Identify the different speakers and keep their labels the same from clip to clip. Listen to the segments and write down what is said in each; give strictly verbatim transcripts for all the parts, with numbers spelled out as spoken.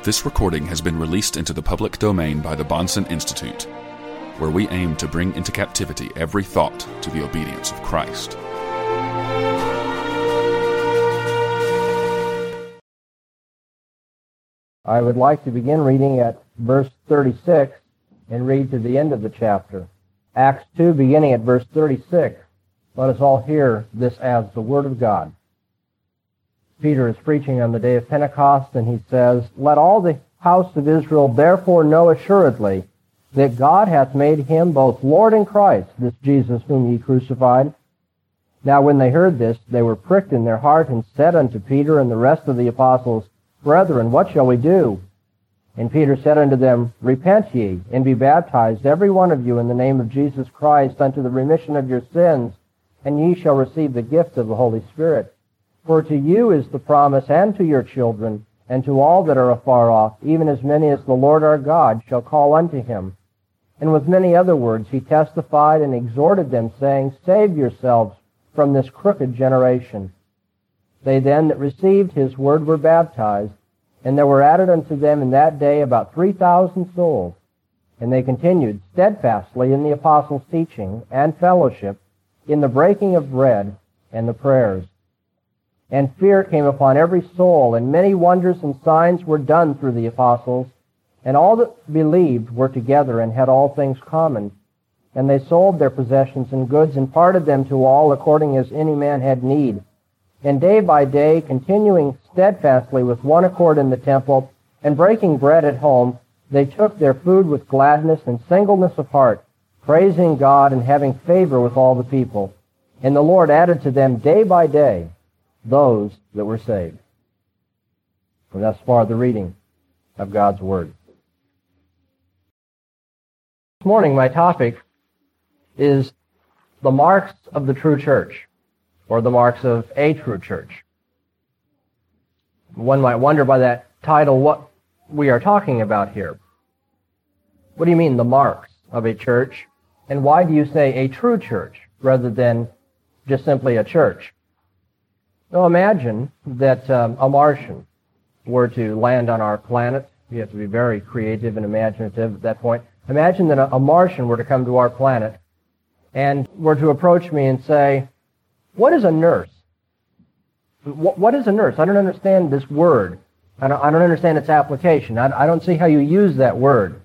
Speaker 1: This recording has been released into the public domain by the Bahnsen Institute, where we aim to bring into captivity every thought to the obedience of Christ.
Speaker 2: I would like to begin reading at verse thirty-six and read to the end of the chapter. Acts two, beginning at verse thirty-six. Let us all hear this as the Word of God. Peter is preaching on the day of Pentecost, and he says, "Let all the house of Israel therefore know assuredly that God hath made him both Lord and Christ, this Jesus whom ye crucified." Now when they heard this, they were pricked in their heart, and said unto Peter and the rest of the apostles, "Brethren, what shall we do?" And Peter said unto them, "Repent ye, and be baptized every one of you in the name of Jesus Christ unto the remission of your sins, and ye shall receive the gift of the Holy Spirit. For to you is the promise, and to your children, and to all that are afar off, even as many as the Lord our God shall call unto him." And with many other words he testified and exhorted them, saying, "Save yourselves from this crooked generation." They then that received his word were baptized, and there were added unto them in that day about three thousand souls. And they continued steadfastly in the apostles' teaching and fellowship, in the breaking of bread and the prayers. And fear came upon every soul, and many wonders and signs were done through the apostles. And all that believed were together and had all things common. And they sold their possessions and goods and parted them to all according as any man had need. And day by day, continuing steadfastly with one accord in the temple, and breaking bread at home, they took their food with gladness and singleness of heart, praising God and having favor with all the people. And the Lord added to them day by day those that were saved. And thus far the reading of God's Word. This morning my topic is the marks of the true church, or the marks of a true church. One might wonder by that title what we are talking about here. What do you mean, the marks of a church? And why do you say a true church rather than just simply a church? Now imagine that um, a Martian were to land on our planet. You have to be very creative and imaginative at that point. Imagine that a, a Martian were to come to our planet and were to approach me and say, "What is a nurse? What, what is a nurse? I don't understand this word. I don't, I don't understand its application. I, I don't see how you use that word."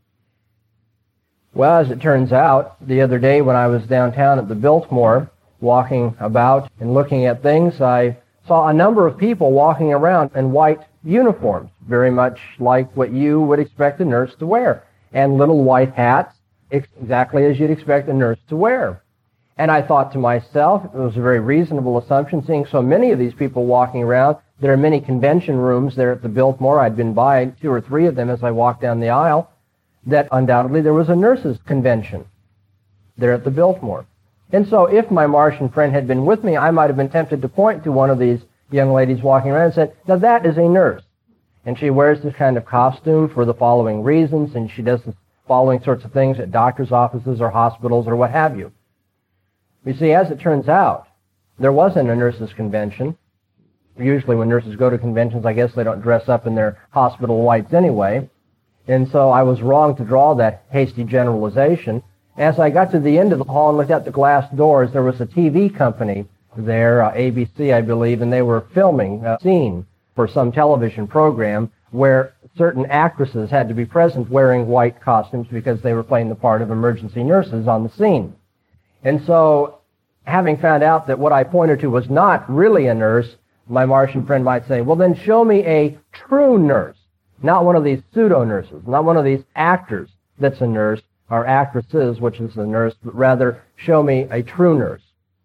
Speaker 2: Well, as it turns out, the other day when I was downtown at the Biltmore, walking about and looking at things, I saw a number of people walking around in white uniforms, very much like what you would expect a nurse to wear, and little white hats, exactly as you'd expect a nurse to wear. And I thought to myself, it was a very reasonable assumption, seeing so many of these people walking around. There are many convention rooms there at the Biltmore. I'd been by two or three of them as I walked down the aisle, that undoubtedly there was a nurses' convention there at the Biltmore. And so if my Martian friend had been with me, I might have been tempted to point to one of these young ladies walking around and said, "Now that is a nurse. And she wears this kind of costume for the following reasons, and she does the following sorts of things at doctor's offices or hospitals or what have you." You see, as it turns out, there wasn't a nurses' convention. Usually when nurses go to conventions, I guess they don't dress up in their hospital whites anyway. And so I was wrong to draw that hasty generalization. As I got to the end of the hall and looked out the glass doors, there was a T V company there, uh, A B C, I believe, and they were filming a scene for some television program where certain actresses had to be present wearing white costumes because they were playing the part of emergency nurses on the scene. And so, having found out that what I pointed to was not really a nurse, my Martian friend might say, "Well, then show me a true nurse, not one of these pseudo-nurses, not one of these actors that's a nurse, or actresses, which is a nurse, but rather show me a true nurse."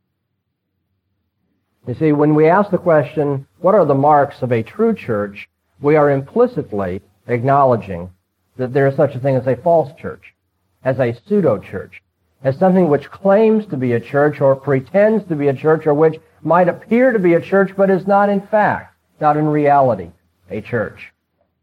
Speaker 2: You see, when we ask the question, what are the marks of a true church, we are implicitly acknowledging that there is such a thing as a false church, as a pseudo-church, as something which claims to be a church or pretends to be a church, or which might appear to be a church but is not in fact, not in reality, a church.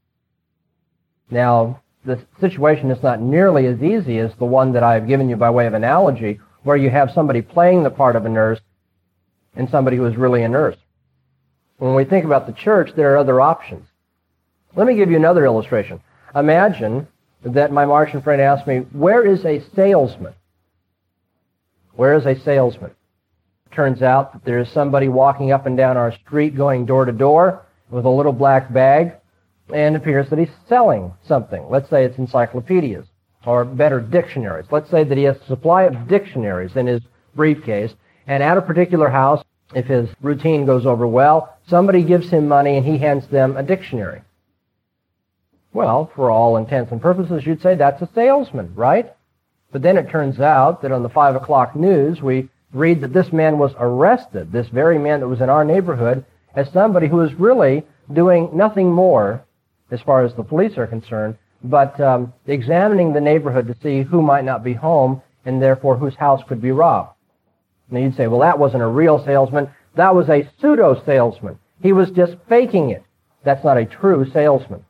Speaker 2: Now, the situation is not nearly as easy as the one that I've given you by way of analogy, where you have somebody playing the part of a nurse and somebody who is really a nurse. When we think about the church, there are other options. Let me give you another illustration. Imagine that my Martian friend asked me, where is a salesman? Where is a salesman? Turns out that there is somebody walking up and down our street going door to door with a little black bag, and it appears that he's selling something. Let's say it's encyclopedias, or better, dictionaries. Let's say that he has a supply of dictionaries in his briefcase, and at a particular house, if his routine goes over well, somebody gives him money and he hands them a dictionary. Well, for all intents and purposes, you'd say that's a salesman, right? But then it turns out that on the five o'clock news, we read that this man was arrested, this very man that was in our neighborhood, as somebody who was really doing nothing more, as far as the police are concerned, but um, examining the neighborhood to see who might not be home and therefore whose house could be robbed. Now you'd say, well, that wasn't a real salesman. That was a pseudo-salesman. He was just faking it. That's not a true salesman.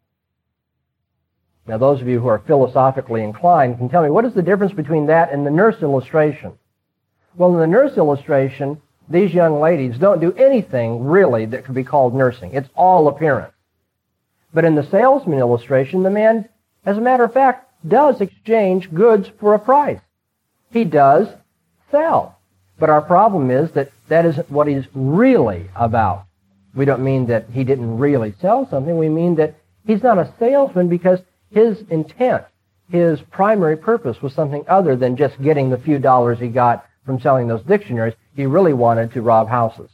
Speaker 2: Now those of you who are philosophically inclined can tell me, what is the difference between that and the nurse illustration? Well, in the nurse illustration, these young ladies don't do anything really that could be called nursing. It's all appearance. But in the salesman illustration, the man, as a matter of fact, does exchange goods for a price. He does sell. But our problem is that that isn't what he's really about. We don't mean that he didn't really sell something. We mean that he's not a salesman because his intent, his primary purpose was something other than just getting the few dollars he got from selling those dictionaries. He really wanted to rob houses.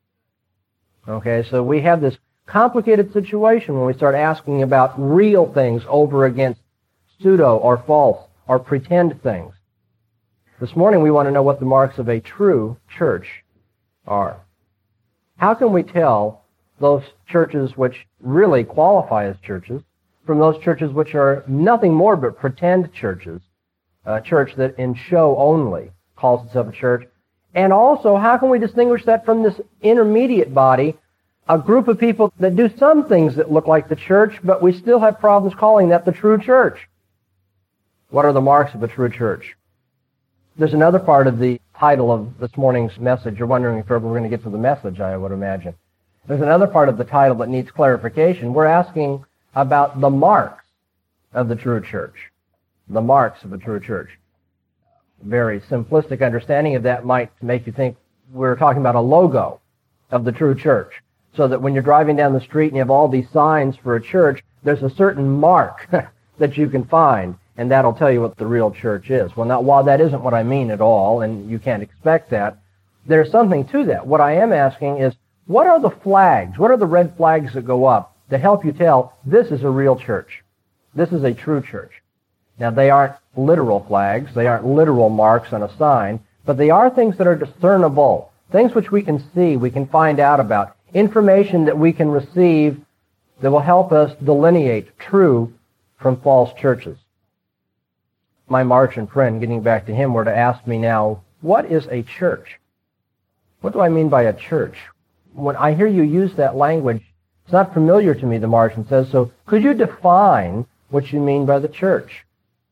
Speaker 2: Okay, so we have this complicated situation when we start asking about real things over against pseudo or false or pretend things. This morning we want to know what the marks of a true church are. How can we tell those churches which really qualify as churches from those churches which are nothing more but pretend churches, a church that in show only calls itself a church? And also, how can we distinguish that from this intermediate body, a group of people that do some things that look like the church, but we still have problems calling that the true church? What are the marks of a true church? There's another part of the title of this morning's message. You're wondering if we're going to get to the message, I would imagine. There's another part of the title that needs clarification. We're asking about the marks of the true church. The marks of a true church. Very simplistic understanding of that might make you think we're talking about a logo of the true church. So that when you're driving down the street and you have all these signs for a church, there's a certain mark that you can find, and that'll tell you what the real church is. Well, now, while that isn't what I mean at all, and you can't expect that, there's something to that. What I am asking is, what are the flags, what are the red flags that go up that help you tell this is a real church? This is a true church. Now, they aren't literal flags, they aren't literal marks on a sign, but they are things that are discernible, things which we can see, we can find out about, information that we can receive that will help us delineate true from false churches. My Martian friend, getting back to him, were to ask me now, what is a church? What do I mean by a church? When I hear you use that language, it's not familiar to me, the Martian says, so could you define what you mean by the church?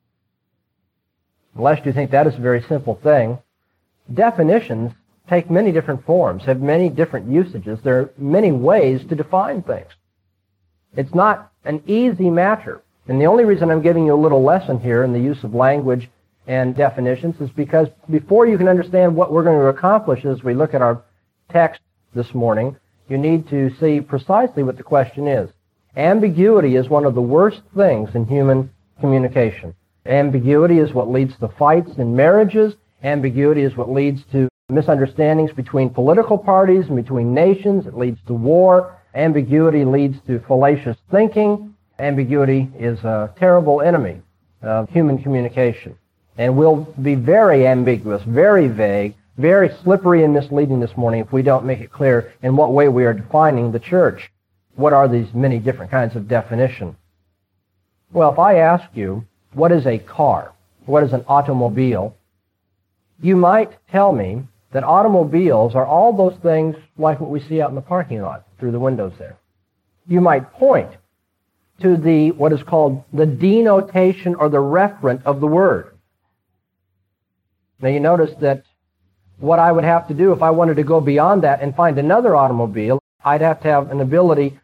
Speaker 2: Lest you think that is a very simple thing, definitions take many different forms, have many different usages. There are many ways to define things. It's not an easy matter. And the only reason I'm giving you a little lesson here in the use of language and definitions is because before you can understand what we're going to accomplish as we look at our text this morning, you need to see precisely what the question is. Ambiguity is one of the worst things in human communication. Ambiguity is what leads to fights in marriages. Ambiguity is what leads to misunderstandings between political parties and between nations. It leads to war. Ambiguity leads to fallacious thinking. Ambiguity is a terrible enemy of human communication and will be very ambiguous, very vague, very slippery and misleading this morning if we don't make it clear in what way we are defining the church. What are these many different kinds of definition? Well, if I ask you, what is a car? What is an automobile? You might tell me that automobiles are all those things like what we see out in the parking lot through the windows there. You might point to the what is called the denotation or the referent of the word. Now you notice that what I would have to do if I wanted to go beyond that and find another automobile, I'd have to have an ability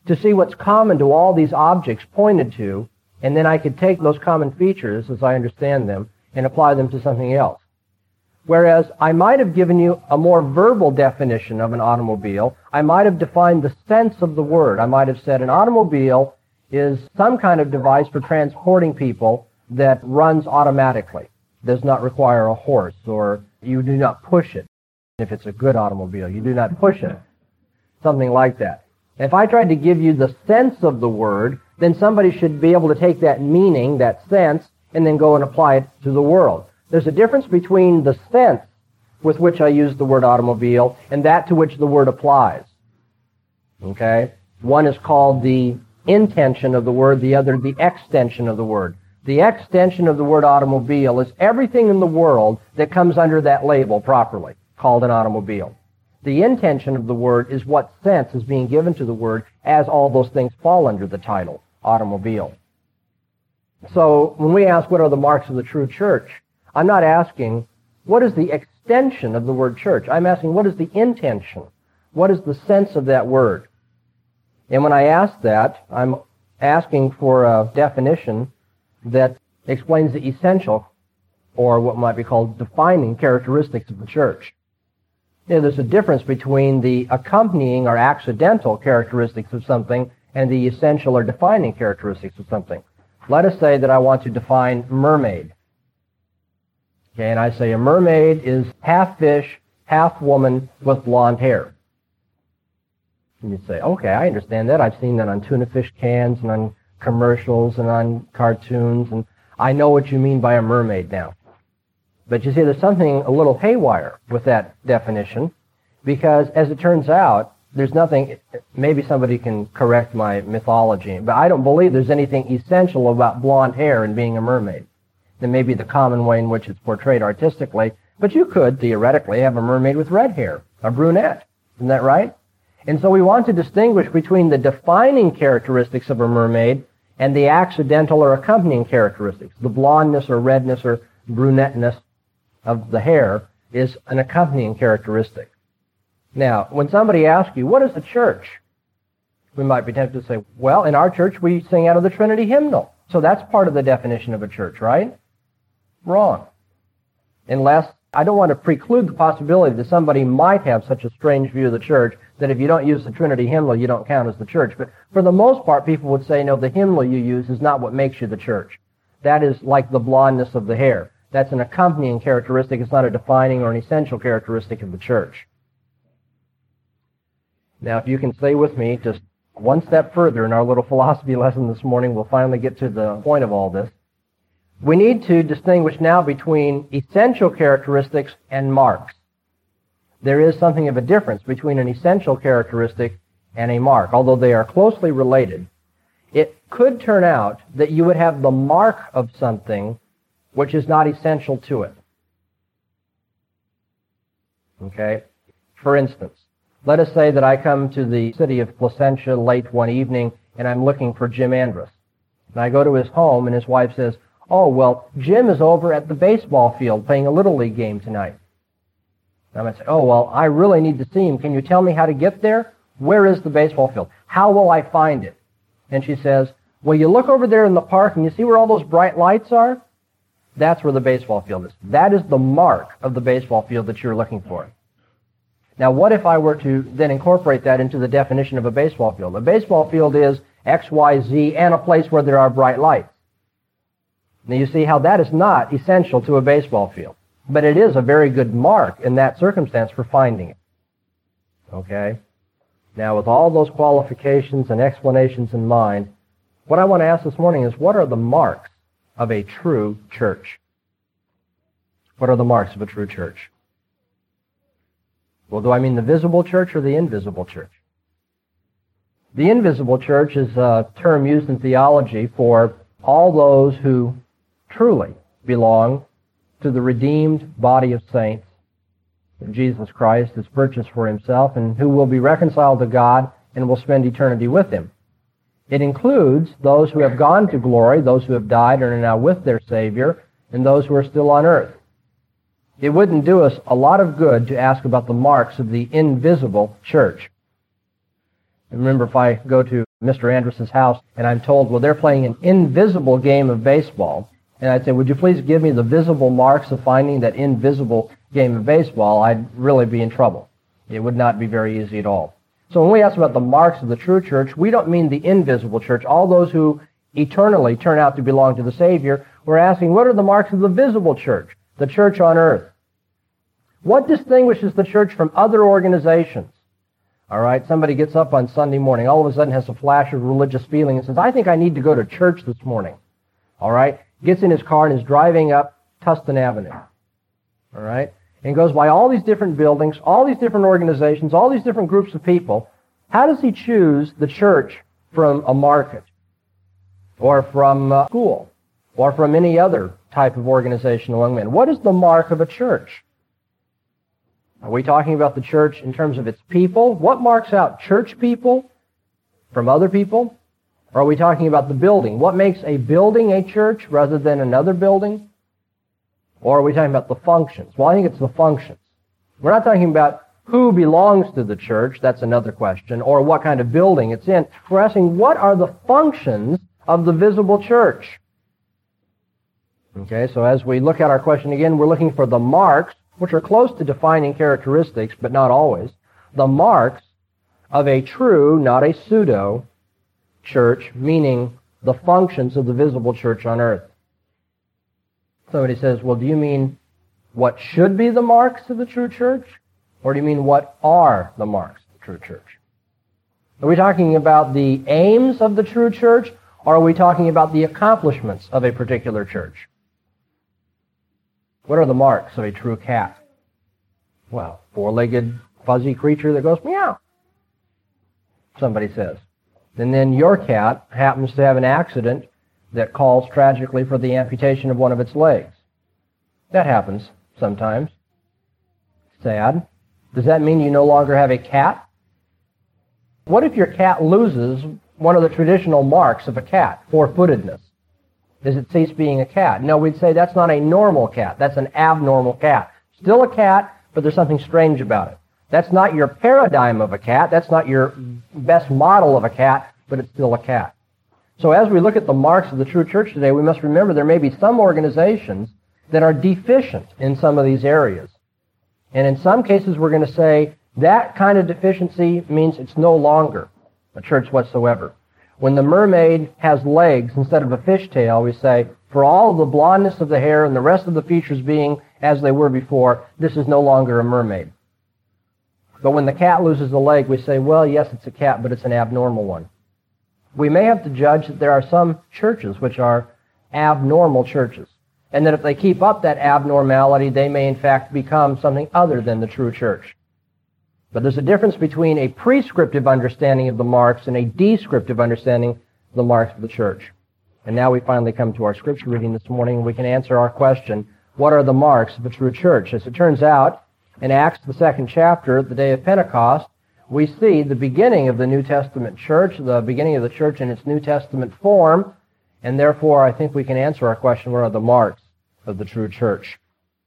Speaker 2: to see what's common to all these objects pointed to, and then I could take those common features, as I understand them, and apply them to something else. Whereas I might have given you a more verbal definition of an automobile. I might have defined the sense of the word. I might have said an automobile is some kind of device for transporting people that runs automatically, does not require a horse, or you do not push it. If it's a good automobile, you do not push it. Something like that. If I tried to give you the sense of the word, then somebody should be able to take that meaning, that sense, and then go and apply it to the world. There's a difference between the sense with which I use the word automobile and that to which the word applies. Okay? One is called the intension of the word, the other the extension of the word. The extension of the word automobile is everything in the world that comes under that label properly, called an automobile. The intention of the word is what sense is being given to the word as all those things fall under the title, automobile. So when we ask what are the marks of the true church, I'm not asking what is the extension of the word church. I'm asking what is the intention? What is the sense of that word? And when I ask that, I'm asking for a definition that explains the essential, or what might be called defining characteristics of the church. You know, there's a difference between the accompanying or accidental characteristics of something and the essential or defining characteristics of something. Let us say that I want to define mermaid. Okay, and I say a mermaid is half fish, half woman with blonde hair. And you say, okay, I understand that. I've seen that on tuna fish cans and on commercials and on cartoons, and I know what you mean by a mermaid now. But you see, there's something a little haywire with that definition, because as it turns out, there's nothing, maybe somebody can correct my mythology, but I don't believe there's anything essential about blonde hair and being a mermaid. There may be the common way in which it's portrayed artistically, but you could, theoretically, have a mermaid with red hair, a brunette. Isn't that right? And so we want to distinguish between the defining characteristics of a mermaid and the accidental or accompanying characteristics. The blondness or redness or brunetteness of the hair is an accompanying characteristic. Now, when somebody asks you, what is the church? We might be tempted to say, well, in our church we sing out of the Trinity hymnal. So that's part of the definition of a church, right? Wrong. Unless, I don't want to preclude the possibility that somebody might have such a strange view of the church that if you don't use the Trinity hymnal, you don't count as the church. But for the most part, people would say, no, the hymnal you use is not what makes you the church. That is like the blondness of the hair. That's an accompanying characteristic. It's not a defining or an essential characteristic of the church. Now, if you can stay with me just one step further in our little philosophy lesson this morning, we'll finally get to the point of all this. We need to distinguish now between essential characteristics and marks. There is something of a difference between an essential characteristic and a mark, although they are closely related. It could turn out that you would have the mark of something which is not essential to it. Okay? For instance, let us say that I come to the city of Placentia late one evening and I'm looking for Jim Andrus. And I go to his home and his wife says, oh, well, Jim is over at the baseball field playing a Little League game tonight. And I might say, oh, well, I really need to see him. Can you tell me how to get there? Where is the baseball field? How will I find it? And she says, well, you look over there in the park and you see where all those bright lights are? That's where the baseball field is. That is the mark of the baseball field that you're looking for. Now, what if I were to then incorporate that into the definition of a baseball field? A baseball field is X, Y, Z, and a place where there are bright lights. Now, you see how that is not essential to a baseball field, but it is a very good mark in that circumstance for finding it. Okay? Now, with all those qualifications and explanations in mind, what I want to ask this morning is, what are the marks of a true church? What are the marks of a true church? Well, do I mean the visible church or the invisible church? The invisible church is a term used in theology for all those who truly belong to the redeemed body of saints that Jesus Christ has purchased for himself and who will be reconciled to God and will spend eternity with him. It includes those who have gone to glory, those who have died and are now with their Savior, and those who are still on earth. It wouldn't do us a lot of good to ask about the marks of the invisible church. And remember, if I go to Mister Andrus's house, and I'm told, well, they're playing an invisible game of baseball. And I'd say, would you please give me the visible marks of finding that invisible game of baseball? I'd really be in trouble. It would not be very easy at all. So when we ask about the marks of the true church, we don't mean the invisible church, all those who eternally turn out to belong to the Savior. We're asking, what are the marks of the visible church, the church on earth? What distinguishes the church from other organizations? All right, somebody gets up on Sunday morning, all of a sudden has a flash of religious feeling and says, I think I need to go to church this morning. All right, gets in his car and is driving up Tustin Avenue. All right, and goes by all these different buildings, all these different organizations, all these different groups of people. How does he choose the church from a market or from a school or from any other type of organization among men? What is the mark of a church? Are we talking about the church in terms of its people? What marks out church people from other people? Or are we talking about the building? What makes a building a church rather than another building? Or are we talking about the functions? Well, I think it's the functions. We're not talking about who belongs to the church. That's another question. Or what kind of building it's in. We're asking, what are the functions of the visible church? Okay, so as we look at our question again, we're looking for the marks, which are close to defining characteristics, but not always, the marks of a true, not a pseudo, church, meaning the functions of the visible church on earth. Somebody says, well, do you mean what should be the marks of the true church? Or do you mean what are the marks of the true church? Are we talking about the aims of the true church, or are we talking about the accomplishments of a particular church? What are the marks of a true cat? Well, four-legged, fuzzy creature that goes meow, somebody says. And then your cat happens to have an accident that calls tragically for the amputation of one of its legs. That happens sometimes. Sad. Does that mean you no longer have a cat? What if your cat loses one of the traditional marks of a cat, four-footedness? Does it cease being a cat? No, we'd say that's not a normal cat. That's an abnormal cat. Still a cat, but there's something strange about it. That's not your paradigm of a cat. That's not your best model of a cat, but it's still a cat. So as we look at the marks of the true church today, we must remember there may be some organizations that are deficient in some of these areas. And in some cases, we're going to say that kind of deficiency means it's no longer a church whatsoever. When the mermaid has legs instead of a fishtail, we say, for all of the blondness of the hair and the rest of the features being as they were before, this is no longer a mermaid. But when the cat loses a leg, we say, well, yes, it's a cat, but it's an abnormal one. We may have to judge that there are some churches which are abnormal churches, and that if they keep up that abnormality, they may in fact become something other than the true church. But there's a difference between a prescriptive understanding of the marks and a descriptive understanding of the marks of the church. And now we finally come to our scripture reading this morning, and we can answer our question, what are the marks of a true church? As it turns out, in Acts, the second chapter, the day of Pentecost, we see the beginning of the New Testament church, the beginning of the church in its New Testament form, and therefore I think we can answer our question, what are the marks of the true church?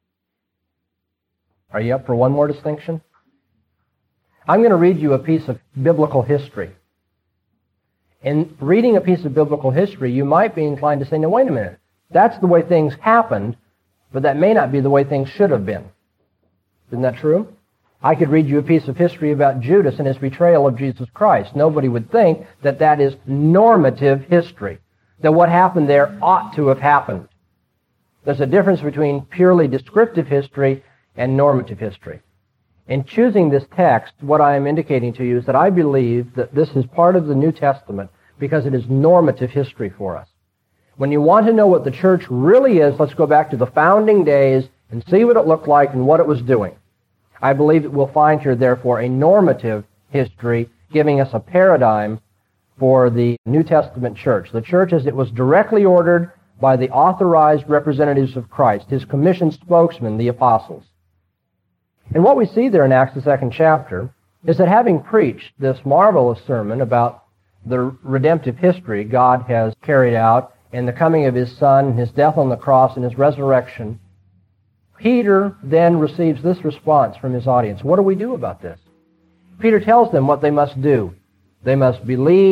Speaker 2: Are you up for one more distinction? I'm going to read you a piece of biblical history. In reading a piece of biblical history, you might be inclined to say, no, wait a minute, that's the way things happened, but that may not be the way things should have been. Isn't that true? I could read you a piece of history about Judas and his betrayal of Jesus Christ. Nobody would think that that is normative history, that what happened there ought to have happened. There's a difference between purely descriptive history and normative history. In choosing this text, what I am indicating to you is that I believe that this is part of the New Testament because it is normative history for us. When you want to know what the church really is, let's go back to the founding days and see what it looked like and what it was doing. I believe that we'll find here, therefore, a normative history giving us a paradigm for the New Testament church. The church as it was directly ordered by the authorized representatives of Christ, his commissioned spokesmen, the apostles. And what we see there in Acts, the second chapter, is that having preached this marvelous sermon about the redemptive history God has carried out and the coming of his Son, his death on the cross, and his resurrection, Peter then receives this response from his audience. What do we do about this? Peter tells them what they must do. They must believe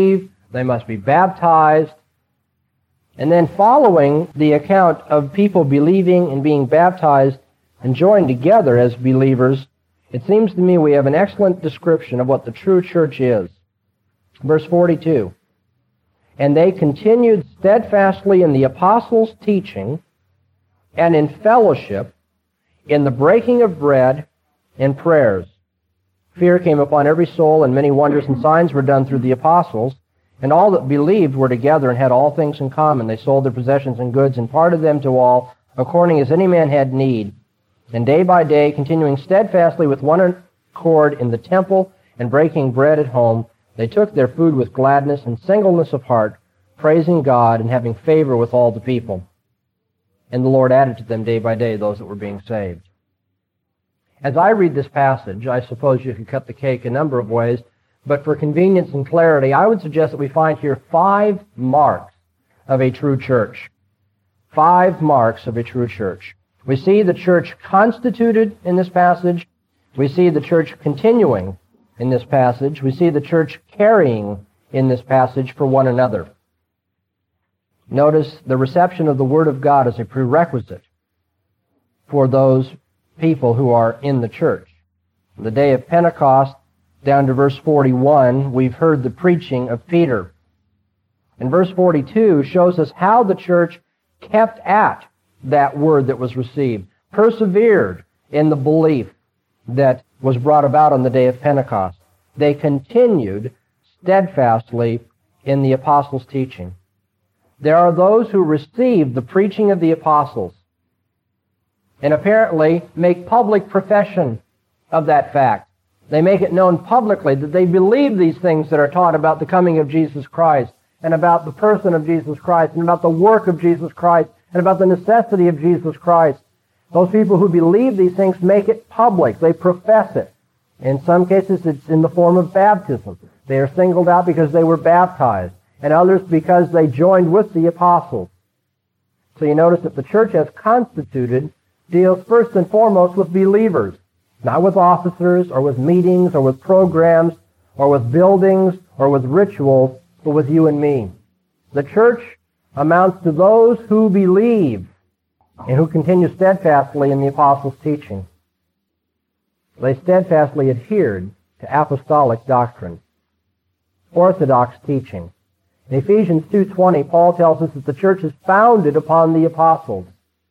Speaker 2: They must be baptized. And then following the account of people believing and being baptized and joined together as believers, it seems to me we have an excellent description of what the true church is. Verse forty-two, and they continued steadfastly in the apostles' teaching and in fellowship, in the breaking of bread and prayers. Fear came upon every soul, and many wonders and signs were done through the apostles. And all that believed were together and had all things in common. They sold their possessions and goods and parted them to all, according as any man had need. And day by day, continuing steadfastly with one accord in the temple and breaking bread at home, they took their food with gladness and singleness of heart, praising God and having favor with all the people. And the Lord added to them day by day those that were being saved. As I read this passage, I suppose you could cut the cake a number of ways, but for convenience and clarity, I would suggest that we find here five marks of a true church. Five marks of a true church. We see the church constituted in this passage. We see the church continuing in this passage. We see the church carrying in this passage for one another. Notice the reception of the Word of God as a prerequisite for those people who are in the church. On the day of Pentecost, down to verse forty-one, we've heard the preaching of Peter. And verse forty-two shows us how the church kept at that word that was received, persevered in the belief that was brought about on the day of Pentecost. They continued steadfastly in the apostles' teaching. There are those who receive the preaching of the apostles and apparently make public profession of that fact. They make it known publicly that they believe these things that are taught about the coming of Jesus Christ and about the person of Jesus Christ and about the work of Jesus Christ and about the necessity of Jesus Christ. Those people who believe these things make it public. They profess it. In some cases, it's in the form of baptism. They are singled out because they were baptized, and others because they joined with the apostles. So you notice that the church as constituted deals first and foremost with believers, not with officers or with meetings or with programs or with buildings or with rituals, but with you and me. The church amounts to those who believe and who continue steadfastly in the apostles' teaching. They steadfastly adhered to apostolic doctrine, orthodox teaching. In Ephesians two twenty, Paul tells us that the church is founded upon the apostles.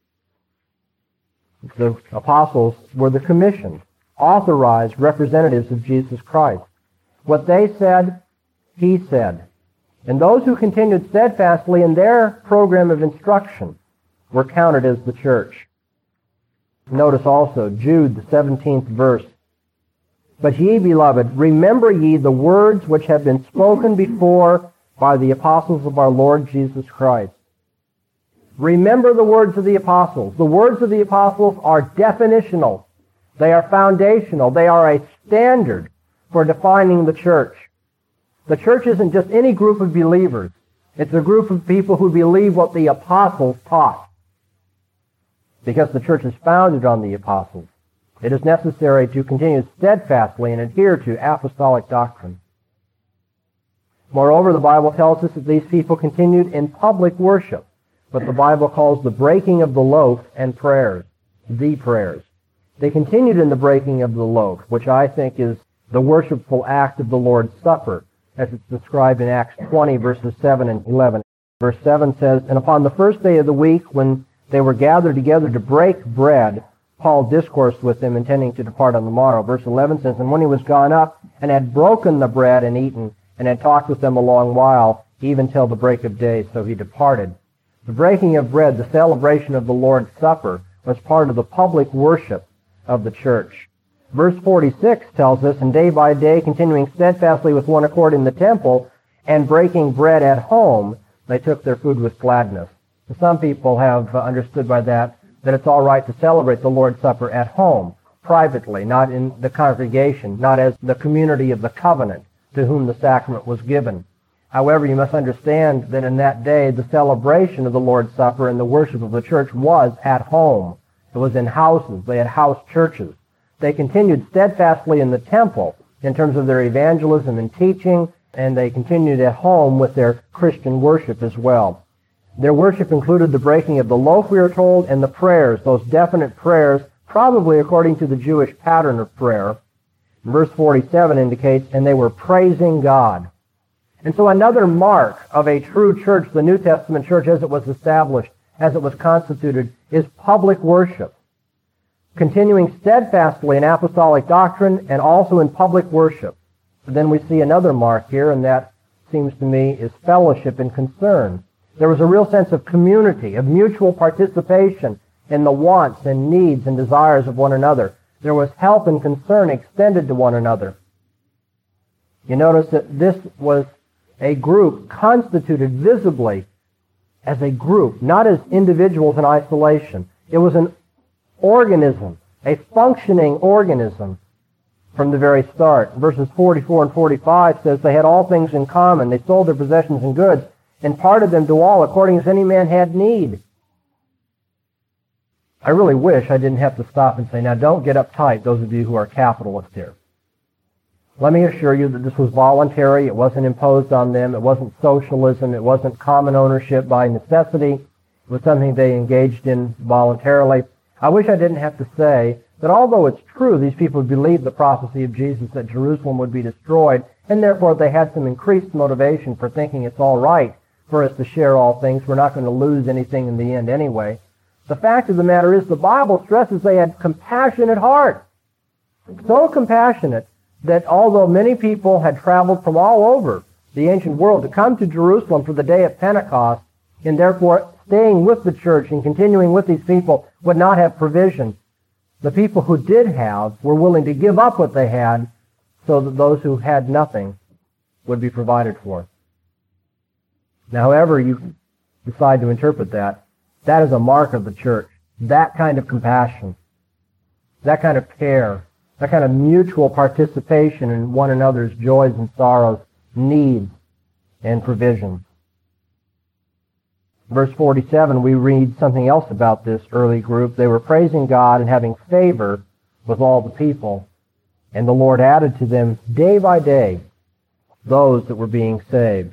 Speaker 2: The apostles were the commissioned, authorized representatives of Jesus Christ. What they said, he said. And those who continued steadfastly in their program of instruction were counted as the church. Notice also Jude, the seventeenth verse. But ye, beloved, remember ye the words which have been spoken before by the apostles of our Lord Jesus Christ. Remember the words of the apostles. The words of the apostles are definitional. They are foundational. They are a standard for defining the church. The church isn't just any group of believers. It's a group of people who believe what the apostles taught. Because the church is founded on the apostles, it is necessary to continue steadfastly and adhere to apostolic doctrine. Moreover, the Bible tells us that these people continued in public worship, what the Bible calls the breaking of the loaf and prayers, the prayers. They continued in the breaking of the loaf, which I think is the worshipful act of the Lord's Supper, as it's described in Acts twenty, verses seven and eleven. Verse seven says, And upon the first day of the week, when they were gathered together to break bread, Paul discoursed with them, intending to depart on the morrow. Verse eleven says, And when he was gone up, and had broken the bread and eaten, and had talked with them a long while, even till the break of day, so he departed. The breaking of bread, the celebration of the Lord's Supper, was part of the public worship of the church. Verse forty-six tells us, And day by day, continuing steadfastly with one accord in the temple, and breaking bread at home, they took their food with gladness. Some people have understood by that that it's all right to celebrate the Lord's Supper at home, privately, not in the congregation, not as the community of the covenant to whom the sacrament was given. However, you must understand that in that day, the celebration of the Lord's Supper and the worship of the church was at home. It was in houses. They had house churches. They continued steadfastly in the temple in terms of their evangelism and teaching and they continued at home with their Christian worship as well. Their worship included the breaking of the loaf, we are told, and the prayers, those definite prayers, probably according to the Jewish pattern of prayer. Verse forty-seven indicates, and they were praising God. And so another mark of a true church, the New Testament church as it was established, as it was constituted, is public worship. Continuing steadfastly in apostolic doctrine and also in public worship. But then we see another mark here, and that seems to me is fellowship and concern. There was a real sense of community, of mutual participation in the wants and needs and desires of one another. There was help and concern extended to one another. You notice that this was a group constituted visibly as a group, not as individuals in isolation. It was an organism, a functioning organism from the very start. Verses forty-four and forty-five says, they had all things in common. They sold their possessions and goods and parted them to all according as any man had need. I really wish I didn't have to stop and say, now don't get uptight, those of you who are capitalists here. Let me assure you that this was voluntary. It wasn't imposed on them. It wasn't socialism. It wasn't common ownership by necessity. It was something they engaged in voluntarily. I wish I didn't have to say that although it's true these people believed the prophecy of Jesus that Jerusalem would be destroyed, and therefore they had some increased motivation for thinking it's all right for us to share all things. We're not going to lose anything in the end anyway. The fact of the matter is the Bible stresses they had compassionate heart. So compassionate that although many people had traveled from all over the ancient world to come to Jerusalem for the day of Pentecost, and therefore staying with the church and continuing with these people would not have provision, the people who did have were willing to give up what they had so that those who had nothing would be provided for. Now, however you decide to interpret that, that is a mark of the church. That kind of compassion, that kind of care, that kind of mutual participation in one another's joys and sorrows, needs and provisions. Verse forty-seven, we read something else about this early group. They were praising God and having favor with all the people. And the Lord added to them day by day those that were being saved.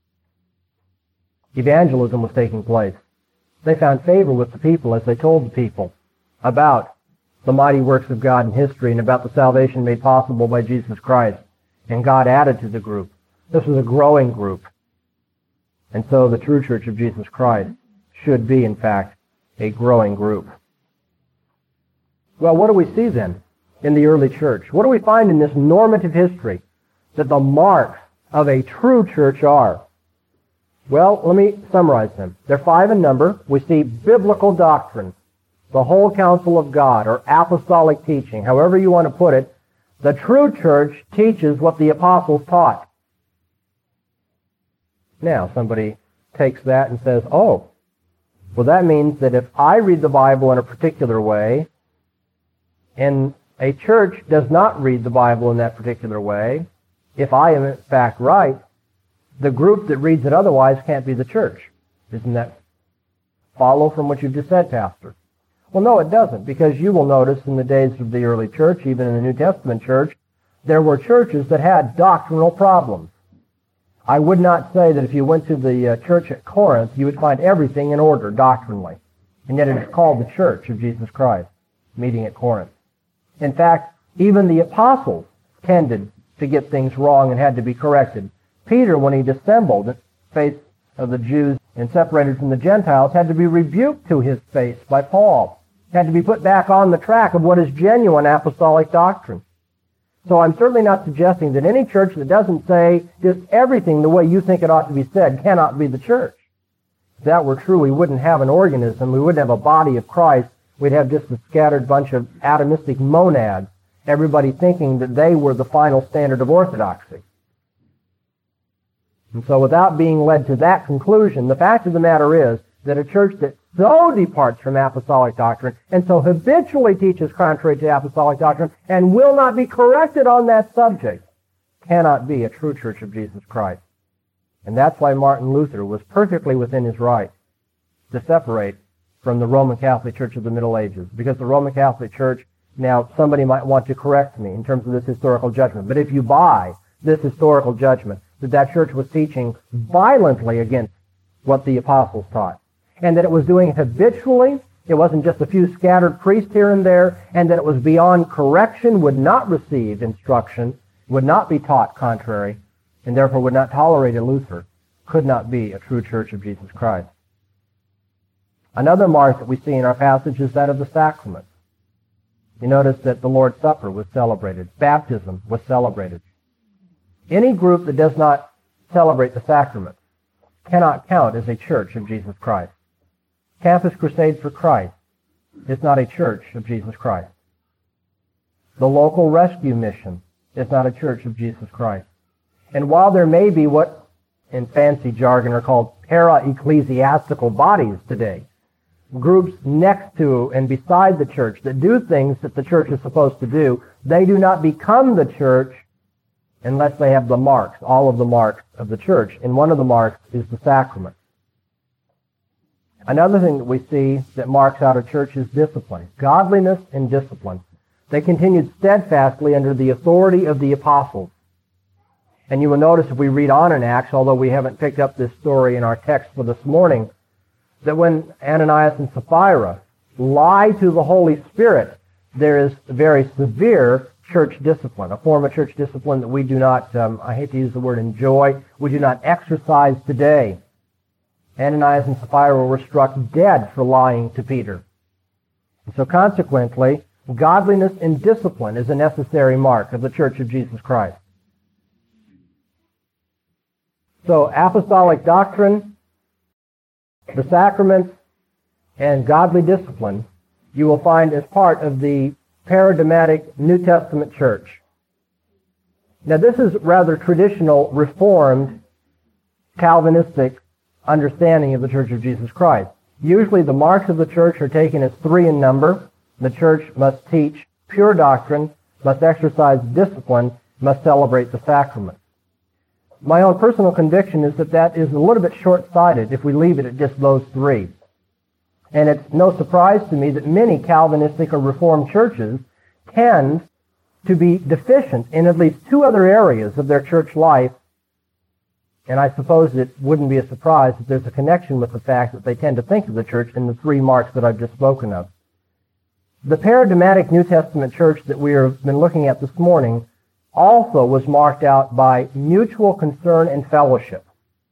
Speaker 2: Evangelism was taking place. They found favor with the people as they told the people about the mighty works of God in history and about the salvation made possible by Jesus Christ. And God added to the group. This was a growing group. And so the true church of Jesus Christ should be, in fact, a growing group. Well, what do we see then in the early church? What do we find in this normative history that the marks of a true church are? Well, let me summarize them. They're five in number. We see biblical doctrine, the whole counsel of God, or apostolic teaching, however you want to put it. The true church teaches what the apostles taught. Now, somebody takes that and says, oh, well, that means that if I read the Bible in a particular way, and a church does not read the Bible in that particular way, if I am in fact right, the group that reads it otherwise can't be the church. Doesn't that follow from what you've just said, Pastor? Well, no, it doesn't, because you will notice in the days of the early church, even in the New Testament church, there were churches that had doctrinal problems. I would not say that if you went to the uh, church at Corinth, you would find everything in order doctrinally. And yet it is called the Church of Jesus Christ, meeting at Corinth. In fact, even the apostles tended to get things wrong and had to be corrected. Peter, when he dissembled the faith of the Jews and separated from the Gentiles, had to be rebuked to his face by Paul. Had to be put back on the track of what is genuine apostolic doctrine. So I'm certainly not suggesting that any church that doesn't say just everything the way you think it ought to be said cannot be the church. If that were true, we wouldn't have an organism. We wouldn't have a body of Christ. We'd have just a scattered bunch of atomistic monads, everybody thinking that they were the final standard of orthodoxy. And so without being led to that conclusion, the fact of the matter is that a church that so departs from apostolic doctrine and so habitually teaches contrary to apostolic doctrine and will not be corrected on that subject cannot be a true church of Jesus Christ. And that's why Martin Luther was perfectly within his right to separate from the Roman Catholic Church of the Middle Ages, because the Roman Catholic Church, now somebody might want to correct me in terms of this historical judgment, but if you buy this historical judgment, that that church was teaching violently against what the apostles taught, and that it was doing it habitually. It wasn't just a few scattered priests here and there, and that it was beyond correction, would not receive instruction, would not be taught contrary, and therefore would not tolerate a Luther, could not be a true church of Jesus Christ. Another mark that we see in our passage is that of the sacraments. You notice that the Lord's Supper was celebrated. Baptism was celebrated. Any group that does not celebrate the sacraments cannot count as a church of Jesus Christ. Campus Crusade for Christ is not a church of Jesus Christ. The local rescue mission is not a church of Jesus Christ. And while there may be what in fancy jargon are called para-ecclesiastical bodies today, groups next to and beside the church that do things that the church is supposed to do, they do not become the church unless they have the marks, all of the marks of the church. And one of the marks is the sacrament. Another thing that we see that marks out a church is discipline. Godliness and discipline. They continued steadfastly under the authority of the apostles. And you will notice if we read on in Acts, although we haven't picked up this story in our text for this morning, that when Ananias and Sapphira lie to the Holy Spirit, there is very severe church discipline, a form of church discipline that we do not, um, I hate to use the word enjoy, we do not exercise today. Ananias and Sapphira were struck dead for lying to Peter. And so consequently, godliness and discipline is a necessary mark of the Church of Jesus Christ. So apostolic doctrine, the sacraments, and godly discipline you will find as part of the paradigmatic New Testament church. Now this is rather traditional, Reformed, Calvinistic understanding of the Church of Jesus Christ. Usually the marks of the church are taken as three in number. The church must teach pure doctrine, must exercise discipline, must celebrate the sacraments. My own personal conviction is that that is a little bit short-sighted if we leave it at just those three. And it's no surprise to me that many Calvinistic or Reformed churches tend to be deficient in at least two other areas of their church life. And I suppose it wouldn't be a surprise that there's a connection with the fact that they tend to think of the church in the three marks that I've just spoken of. The paradigmatic New Testament church that we have been looking at this morning also was marked out by mutual concern and fellowship.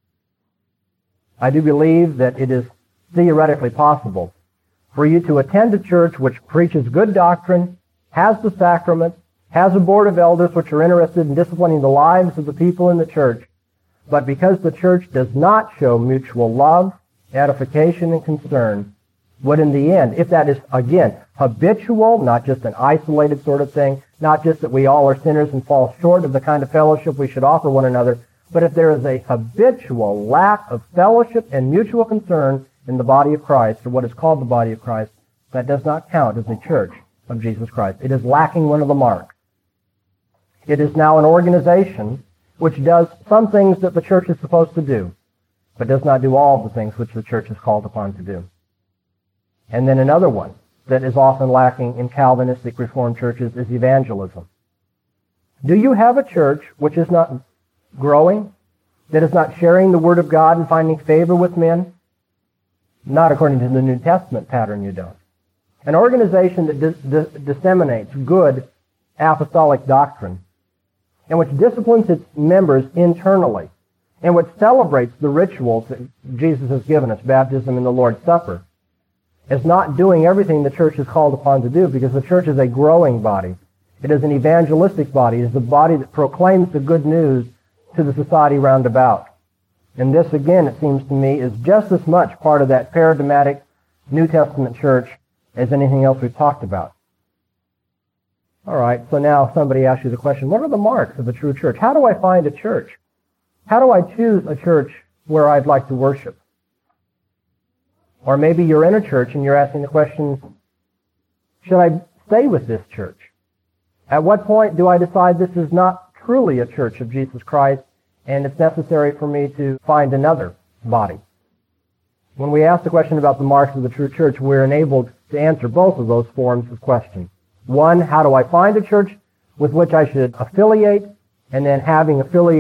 Speaker 2: I do believe that it is theoretically possible for you to attend a church which preaches good doctrine, has the sacraments, has a board of elders which are interested in disciplining the lives of the people in the church, but because the church does not show mutual love, edification, and concern, would in the end, if that is, again, habitual, not just an isolated sort of thing, not just that we all are sinners and fall short of the kind of fellowship we should offer one another, but if there is a habitual lack of fellowship and mutual concern in the body of Christ, or what is called the body of Christ, that does not count as a church of Jesus Christ. It is lacking one of the marks. It is now an organization which does some things that the church is supposed to do, but does not do all the things which the church is called upon to do. And then another one that is often lacking in Calvinistic Reformed churches is evangelism. Do you have a church which is not growing, that is not sharing the Word of God and finding favor with men? Not according to the New Testament pattern, you don't. An organization that dis- dis- disseminates good apostolic doctrine, and which disciplines its members internally, and which celebrates the rituals that Jesus has given us, baptism and the Lord's Supper, is not doing everything the church is called upon to do, because the church is a growing body. It is an evangelistic body. It is a body that proclaims the good news to the society round about. And this, again, it seems to me, is just as much part of that paradigmatic New Testament church as anything else we've talked about. All right, so now somebody asks you the question, what are the marks of a true church? How do I find a church? How do I choose a church where I'd like to worship? Or maybe you're in a church and you're asking the question, should I stay with this church? At what point do I decide this is not truly a church of Jesus Christ and it's necessary for me to find another body? When we ask the question about the marks of the true church, we're enabled to answer both of those forms of question. One, how do I find a church with which I should affiliate? And then having affiliated,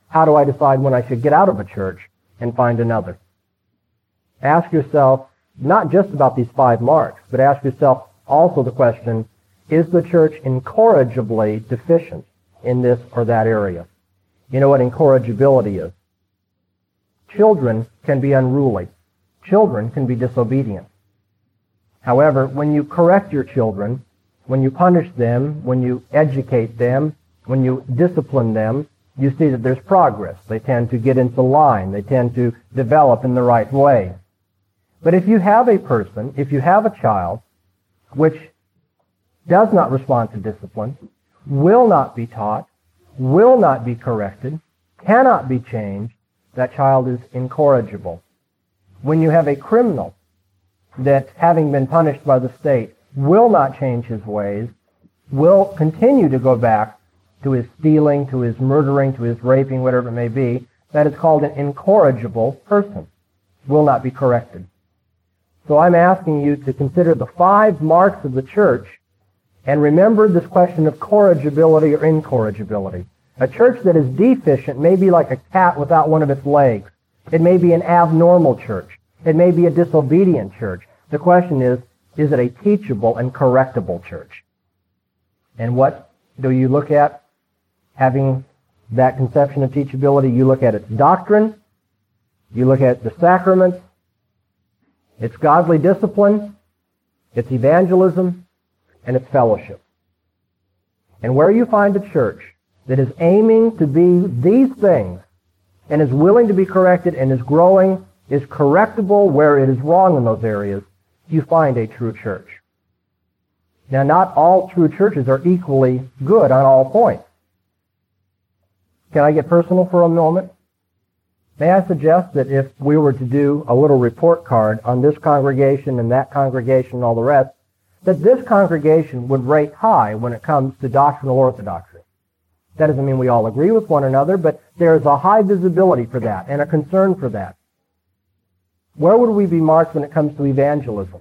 Speaker 2: how do I decide when I should get out of a church and find another? Ask yourself not just about these five marks, but ask yourself also the question, is the church incorrigibly deficient in this or that area? You know what incorrigibility is? Children can be unruly. Children can be disobedient. However, when you correct your children, when you punish them, when you educate them, when you discipline them, you see that there's progress. They tend to get into line. They tend to develop in the right way. But if you have a person, if you have a child, which does not respond to discipline, will not be taught, will not be corrected, cannot be changed, that child is incorrigible. When you have a criminal that, having been punished by the state, will not change his ways, will continue to go back to his stealing, to his murdering, to his raping, whatever it may be, that is called an incorrigible person, will not be corrected. So I'm asking you to consider the five marks of the church and remember this question of corrigibility or incorrigibility. A church that is deficient may be like a cat without one of its legs. It may be an abnormal church. It may be a disobedient church. The question is, is it a teachable and correctable church? And what do you look at? Having that conception of teachability, you look at its doctrine, you look at the sacraments, its godly discipline, its evangelism, and its fellowship. And where you find a church that is aiming to be these things and is willing to be corrected and is growing, is correctable where it is wrong in those areas, you find a true church. Now, not all true churches are equally good on all points. Can I get personal for a moment? May I suggest that if we were to do a little report card on this congregation and that congregation and all the rest, that this congregation would rate high when it comes to doctrinal orthodoxy. That doesn't mean we all agree with one another, but there is a high visibility for that and a concern for that. Where would we be marked when it comes to evangelism?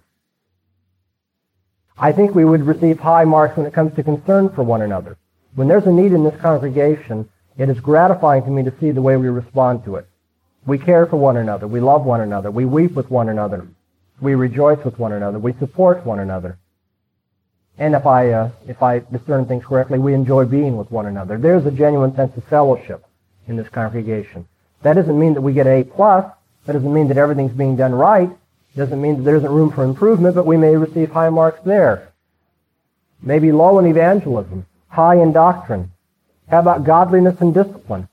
Speaker 2: I think we would receive high marks when it comes to concern for one another. When there's a need in this congregation, it is gratifying to me to see the way we respond to it. We care for one another. We love one another. We weep with one another. We rejoice with one another. We support one another. And if I uh, if I discern things correctly, we enjoy being with one another. There's a genuine sense of fellowship in this congregation. That doesn't mean that we get an A plus. That doesn't mean that everything's being done right. It doesn't mean that there isn't room for improvement, but we may receive high marks there. Maybe low in evangelism, high in doctrine. How about godliness and discipline?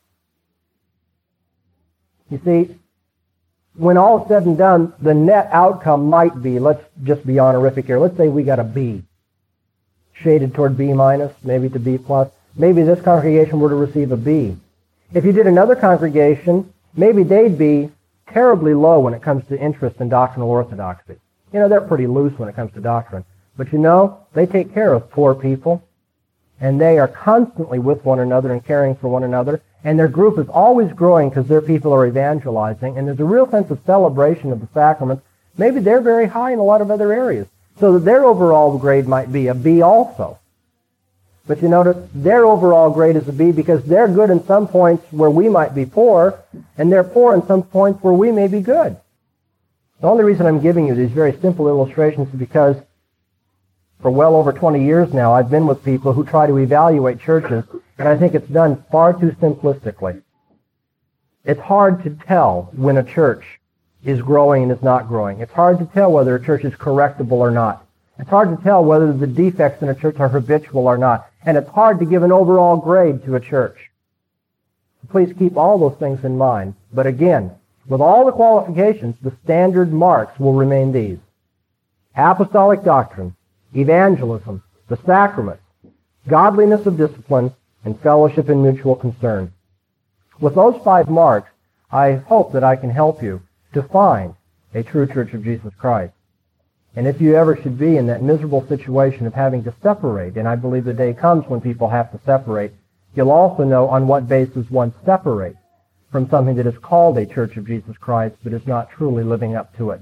Speaker 2: You see, when all is said and done, the net outcome might be, let's just be honorific here, let's say we got a B, shaded toward B minus, maybe to B plus. Maybe this congregation were to receive a B. If you did another congregation, maybe they'd be terribly low when it comes to interest in doctrinal orthodoxy. You know, they're pretty loose when it comes to doctrine. But you know, they take care of poor people, and they are constantly with one another and caring for one another, and their group is always growing because their people are evangelizing, and there's a real sense of celebration of the sacraments. Maybe they're very high in a lot of other areas, so that their overall grade might be a B also. But you notice, their overall grade is a B because they're good in some points where we might be poor, and they're poor in some points where we may be good. The only reason I'm giving you these very simple illustrations is because for well over twenty years now, I've been with people who try to evaluate churches, and I think it's done far too simplistically. It's hard to tell when a church is growing and is not growing. It's hard to tell whether a church is correctable or not. It's hard to tell whether the defects in a church are habitual or not. And it's hard to give an overall grade to a church. Please keep all those things in mind. But again, with all the qualifications, the standard marks will remain these: apostolic doctrine, evangelism, the sacraments, godliness of discipline, and fellowship and mutual concern. With those five marks, I hope that I can help you to find a true Church of Jesus Christ. And if you ever should be in that miserable situation of having to separate, and I believe the day comes when people have to separate, you'll also know on what basis one separates from something that is called a Church of Jesus Christ, but is not truly living up to it.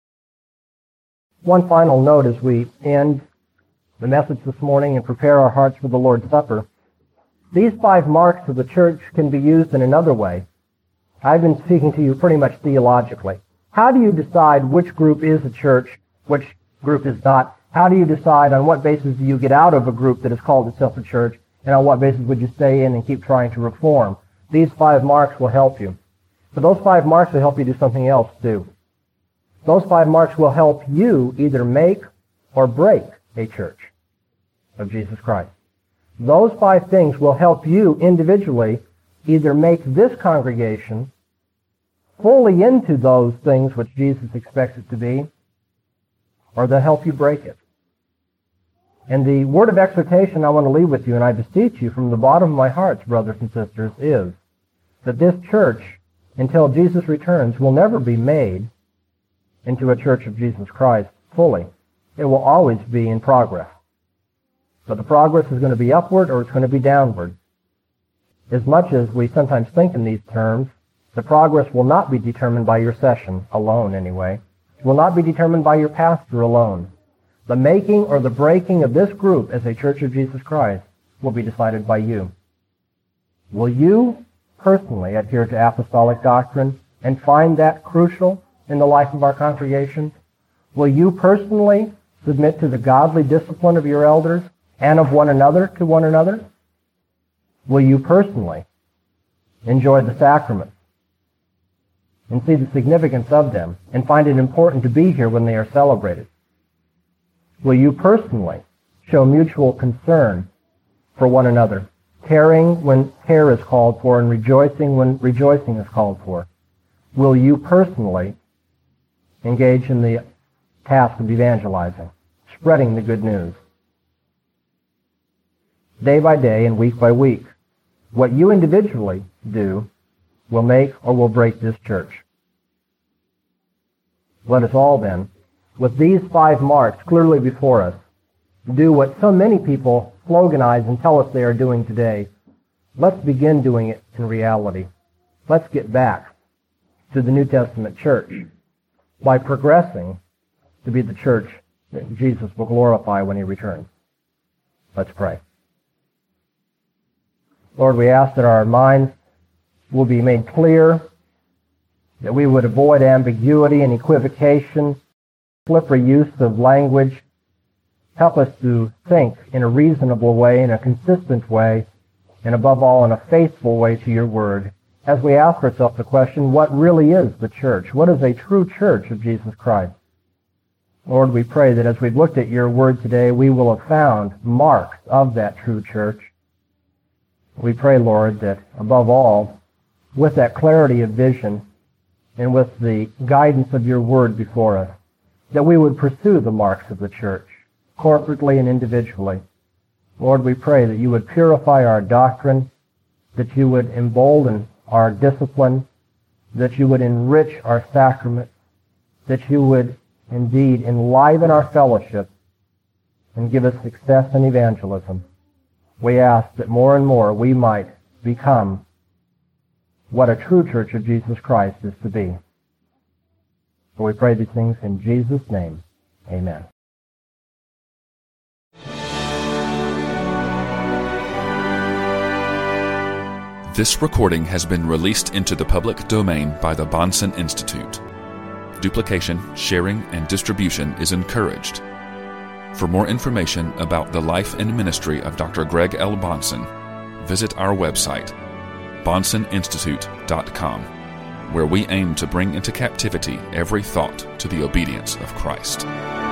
Speaker 2: One final note as we end the message this morning and prepare our hearts for the Lord's Supper. These five marks of the church can be used in another way. I've been speaking to you pretty much theologically. How do you decide which group is a church, which group is not? How do you decide on what basis do you get out of a group that has called itself a church, and on what basis would you stay in and keep trying to reform? These five marks will help you. But those five marks will help you do something else too. Those five marks will help you either make or break a church of Jesus Christ. Those five things will help you individually either make this congregation fully into those things which Jesus expects it to be, or they'll help you break it. And the word of exhortation I want to leave with you, and I beseech you from the bottom of my heart, brothers and sisters, is that this church, until Jesus returns, will never be made into a church of Jesus Christ fully. It will always be in progress. But the progress is going to be upward or it's going to be downward. As much as we sometimes think in these terms, the progress will not be determined by your session alone anyway. It will not be determined by your pastor alone. The making or the breaking of this group as a church of Jesus Christ will be decided by you. Will you personally adhere to apostolic doctrine and find that crucial in the life of our congregation? Will you personally submit to the godly discipline of your elders and of one another to one another? Will you personally enjoy the sacraments and see the significance of them and find it important to be here when they are celebrated? Will you personally show mutual concern for one another, caring when care is called for and rejoicing when rejoicing is called for? Will you personally engage in the task of evangelizing, spreading the good news? Day by day and week by week, what you individually do will make or will break this church. Let us all then, with these five marks clearly before us, do what so many people sloganize and tell us they are doing today. Let's begin doing it in reality. Let's get back to the New Testament church by progressing to be the church that Jesus will glorify when he returns. Let's pray. Lord, we ask that our minds will be made clear, that we would avoid ambiguity and equivocation, slippery use of language. Help us to think in a reasonable way, in a consistent way, and above all in a faithful way to your word, as we ask ourselves the question, what really is the church? What is a true church of Jesus Christ? Lord, we pray that as we've looked at your word today, we will have found marks of that true church. We pray, Lord, that above all, with that clarity of vision and with the guidance of your word before us, that we would pursue the marks of the church, corporately and individually. Lord, we pray that you would purify our doctrine, that you would embolden our discipline, that you would enrich our sacraments, that you would indeed enliven our fellowship and give us success in evangelism. We ask that more and more we might become what a true church of Jesus Christ is to be. So we pray these things in Jesus' name. Amen.
Speaker 1: This recording has been released into the public domain by the Bahnsen Institute. Duplication, sharing, and distribution is encouraged. For more information about the life and ministry of Doctor Greg L. Bahnsen, visit our website, bahnsen institute dot com, where we aim to bring into captivity every thought to the obedience of Christ.